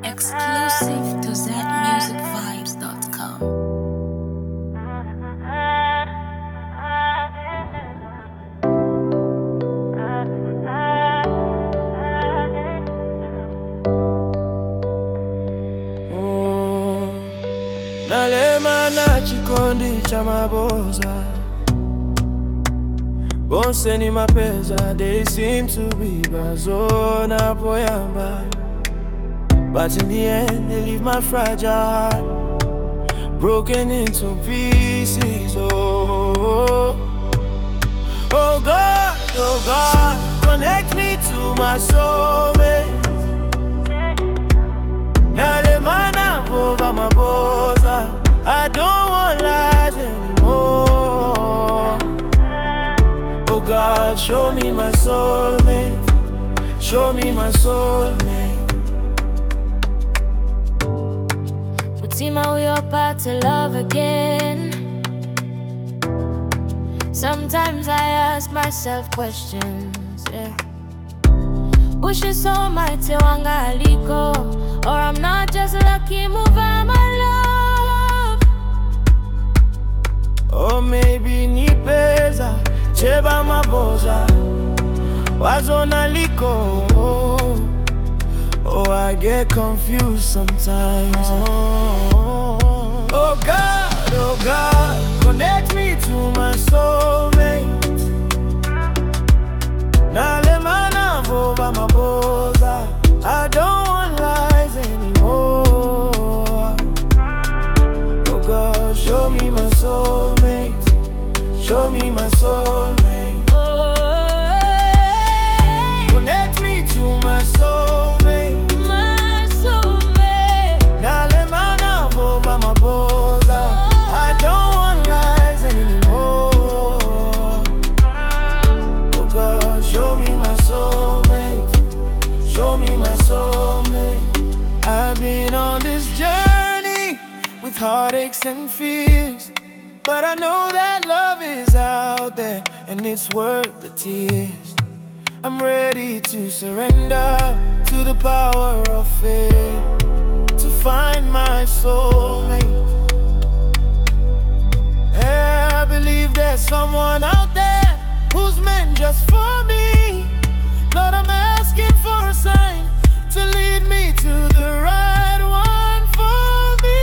Exclusive to zmusicvibes.com. Nalema na chikondi cha maboza, bonse ni mapeza. They seem to be bazona poyamba, but in the end they leave my fragile heart broken into pieces. Oh, oh God, connect me to my soulmate. Nalemana over my boza, I don't want lies anymore. Oh God, show me my soulmate, show me my soulmate. Fatima, we are about to love again. Sometimes I ask myself questions, yeah. Wish it's so mighty wanga aliko, or I'm not just lucky mover my love. Or maybe ni pesa cheba maboza wazona liko. Oh, I get confused sometimes. Oh God, connect me to my soulmate. Nalemana over my boza, I don't want lies anymore. Oh God, show me my soulmate, show me my soulmate. Connect me to my soulmate, My soulmate. Nalemana over my boza, I don't want lies anymore. Oh God, show me my soulmate, show me my soulmate. I've been on this journey with heartaches and fears, but I know that love is out there and it's worth the tears. I'm ready to surrender to the power of faith, to find my soulmate. Yeah, I believe there's someone out there who's meant just for me. Lord, I'm asking for a sign to lead me to the right one for me.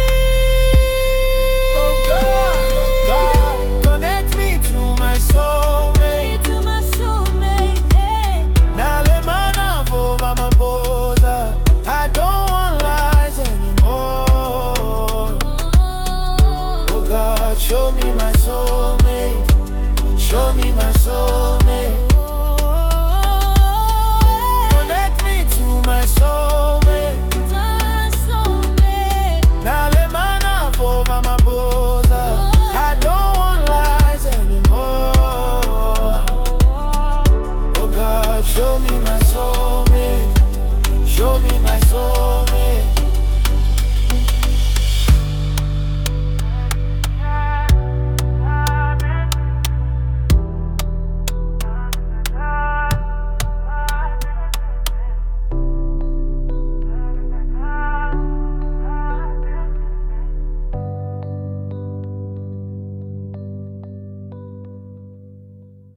Oh God, connect me to my soulmate. To my soulmate, hey. Nalemana over my boza, I don't want lies anymore. Oh God, show me my soulmate, show me my soulmate. Connect me to my soulmate. My soulmate. Nalemana over my boza, I don't want lies anymore. Oh God, show me my soulmate, show me my soulmate.